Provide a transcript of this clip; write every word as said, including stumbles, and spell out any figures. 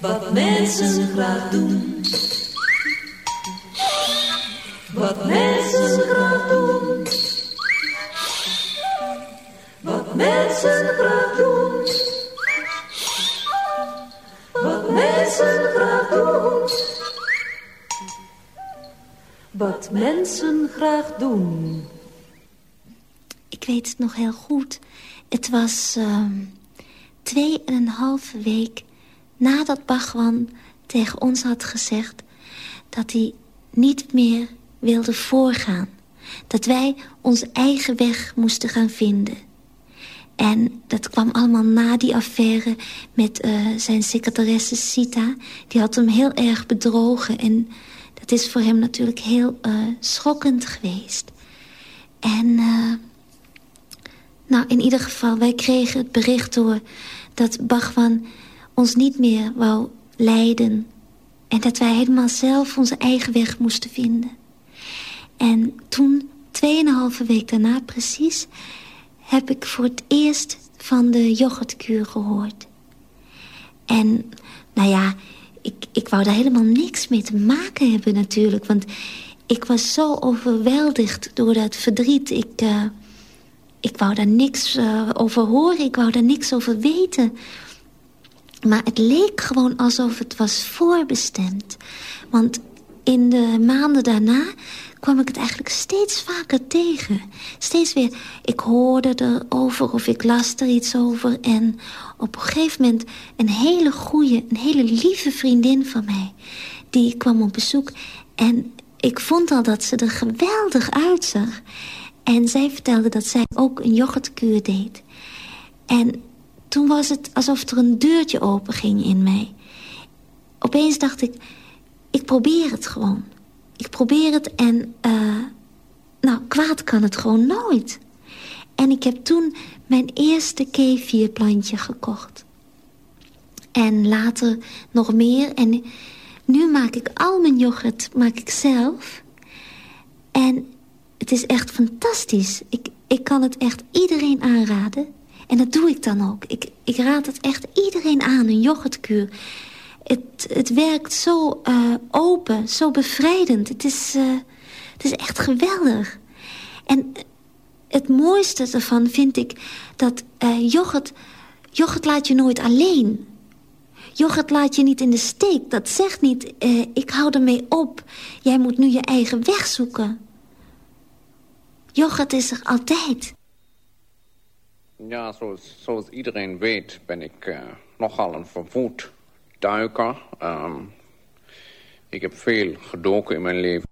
Wat mensen graag doen. Wat mensen graag doen. Wat mensen graag doen. Wat mensen graag doen. Wat mensen graag doen. Ik weet het nog heel goed. Het was uh, twee en een halve week nadat Bhagwan tegen ons had gezegd dat hij niet meer wilde voorgaan. Dat wij onze eigen weg moesten gaan vinden. En dat kwam allemaal na die affaire met uh, zijn secretaresse Sita. Die had hem heel erg bedrogen. En dat is voor hem natuurlijk heel uh, schokkend geweest. En uh, nou, in ieder geval, wij kregen het bericht door dat Bhagwan ons niet meer wou leiden. En dat wij helemaal zelf onze eigen weg moesten vinden. En toen, tweeënhalve week daarna precies, heb ik voor het eerst van de yoghurtkuur gehoord. En, nou ja, ik, ik wou daar helemaal niks mee te maken hebben natuurlijk. Want ik was zo overweldigd door dat verdriet. Ik, uh, ik wou daar niks uh, over horen, ik wou daar niks over weten. Maar het leek gewoon alsof het was voorbestemd. Want in de maanden daarna kwam ik het eigenlijk steeds vaker tegen. Steeds weer, ik hoorde erover of ik las er iets over. En op een gegeven moment een hele goede, een hele lieve vriendin van mij, die kwam op bezoek. En ik vond al dat ze er geweldig uitzag. En zij vertelde dat zij ook een yoghurtkuur deed. En toen was het alsof er een deurtje open ging in mij. Opeens dacht ik, ik probeer het gewoon. Ik probeer het en, uh, nou, kwaad kan het gewoon nooit. En ik heb toen mijn eerste kefirplantje gekocht. En later nog meer. En nu maak ik al mijn yoghurt maak ik zelf. En het is echt fantastisch. Ik, ik kan het echt iedereen aanraden. En dat doe ik dan ook. Ik, ik raad het echt iedereen aan, een yoghurtkuur. Het, het werkt zo uh, open, zo bevrijdend. Het is, uh, het is echt geweldig. En het mooiste ervan vind ik dat uh, yoghurt... yoghurt laat je nooit alleen. Yoghurt laat je niet in de steek. Dat zegt niet, uh, ik hou ermee op. Jij moet nu je eigen weg zoeken. Yoghurt is er altijd. Ja, zoals, zoals iedereen weet ben ik uh, nogal een verwoed duiker. Um, ik heb veel gedoken in mijn leven.